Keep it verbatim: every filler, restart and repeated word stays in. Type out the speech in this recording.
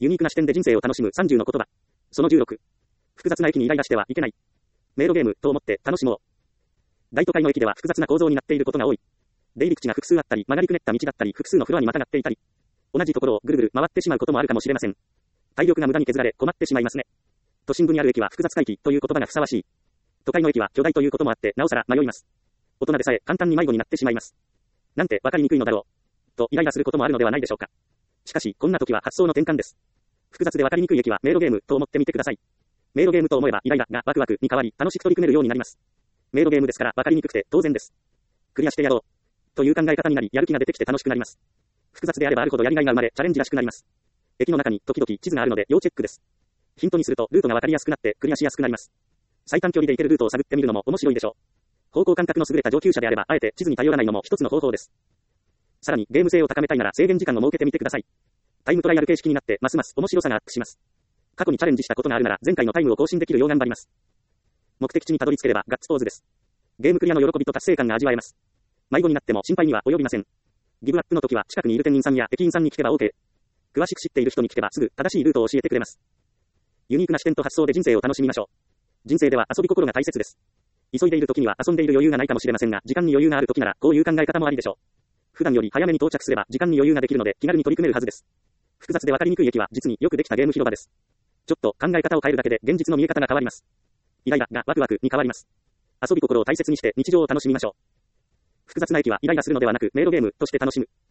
ユニークな視点で人生を楽しむさんじゅうの言葉。そのじゅうろく。複雑な駅にイライラしてはいけない。迷路ゲームと思って楽しもう。大都会の駅では複雑な構造になっていることが多い。出入り口が複数あったり、曲がりくねった道だったり、複数のフロアにまたがっていたり、同じところをぐるぐる回ってしまうこともあるかもしれません。体力が無駄に削られ困ってしまいますね。都心部にある駅は複雑回帰という言葉がふさわしい。都会の駅は巨大ということもあってなおさら迷います。大人でさえ簡単に迷子になってしまいます。なんて分かりにくいのだろう。とイライラすることもあるのではないでしょうか。しかしこんな時は発想の転換です。複雑で分かりにくい駅は迷路ゲームと思ってみてください。迷路ゲームと思えばイライラがワクワクに変わり楽しく取り組めるようになります。迷路ゲームですから分かりにくくて当然です。クリアしてやろうという考え方になりやる気が出てきて楽しくなります。複雑であればあるほどやりがいが生まれチャレンジらしくなります。駅の中に時々地図があるので要チェックです。ヒントにするとルートが分かりやすくなってクリアしやすくなります。最短距離で行けるルートを探ってみるのも面白いでしょう。方向感覚の優れた上級者であればあえて地図に頼らないのも一つの方法です。さらにゲーム性を高めたいなら制限時間を設けてみてください。タイムトライアル形式になってますます面白さがアップします。過去にチャレンジしたことがあるなら前回のタイムを更新できるよう頑張ります。目的地にたどり着ければガッツポーズです。ゲームクリアの喜びと達成感が味わえます。迷子になっても心配には及びません。ギブアップの時は近くにいる店員さんや駅員さんに聞けば OK。詳しく知っている人に聞けばすぐ正しいルートを教えてくれます。ユニークな視点と発想で人生を楽しみましょう。人生では遊び心が大切です。急いでいる時には遊んでいる余裕がないかもしれませんが、時間に余裕がある時ならこういう考え方もありでしょう。普段より早めに到着すれば時間に余裕ができるので気軽に取り組めるはずです。複雑で分かりにくい駅は実によくできたゲーム広場です。ちょっと考え方を変えるだけで現実の見え方が変わります。イライラがワクワクに変わります。遊び心を大切にして日常を楽しみましょう。複雑な駅はイライラするのではなく迷路ゲームとして楽しむ。